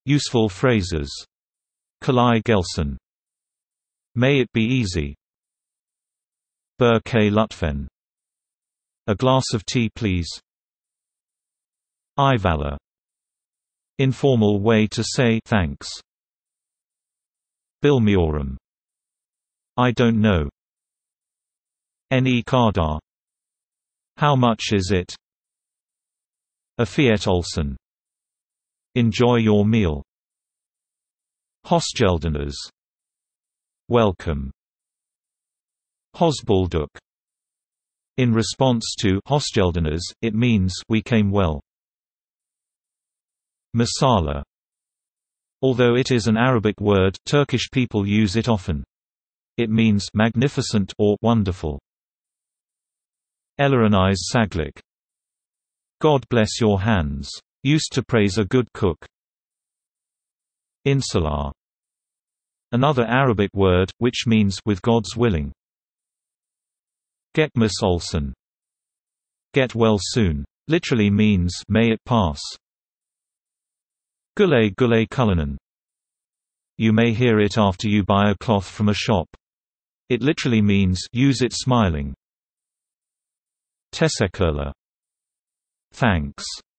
Useful phrases. Kalai Gelson. May it be easy. Bur K. Lutfen. A glass of tea please. Ivala. Informal way to say thanks. Bilmiorum. I don't know. Ne Kardar. How much is it? Afiet Olsen. Enjoy your meal. Hosgeldeners. Welcome. Hosbulduk. In response to Hosgeldeners, it means we came well. Masala. Although it is an Arabic word, Turkish people use it often. It means magnificent or wonderful. Elleranize Saglik. God bless your hands. Used to praise a good cook. Insular. Another Arabic word, which means with God's willing. Getmus Olsen. Get well soon. Literally means may it pass. Gule Gule Cullinan. You may hear it after you buy a cloth from a shop. It literally means use it smiling. Tesekula. Thanks.